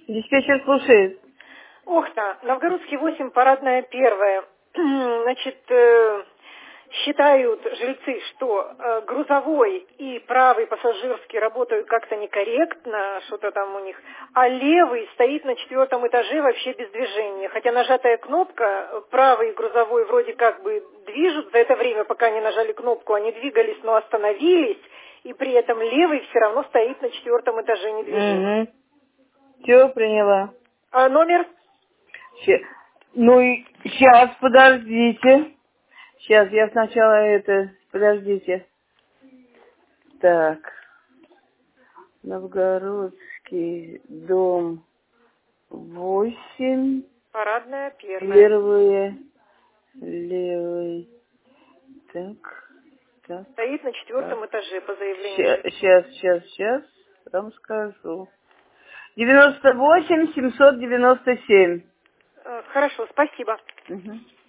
Диспетчер слушает. Охта, Новгородский 8, парадная 1. Значит, считают жильцы, что грузовой и правый пассажирский работают как-то некорректно, что-то там у них, а левый стоит на 4-м этаже вообще без движения. Хотя нажатая кнопка, правый и грузовой вроде как бы движут, за это время, пока они нажали кнопку, они двигались, но остановились, и при этом левый все равно стоит на 4-м этаже недвижимый. Угу. Все, приняла. А номер? Ну и сейчас, подождите. Сейчас, я сначала подождите. Так, Новгородский дом 8, Парадная 1. первые, левый, так, Стоит на так. 4-м этаже по заявлению жильцов. Сейчас, вам скажу. 98 797. Хорошо, спасибо. Угу.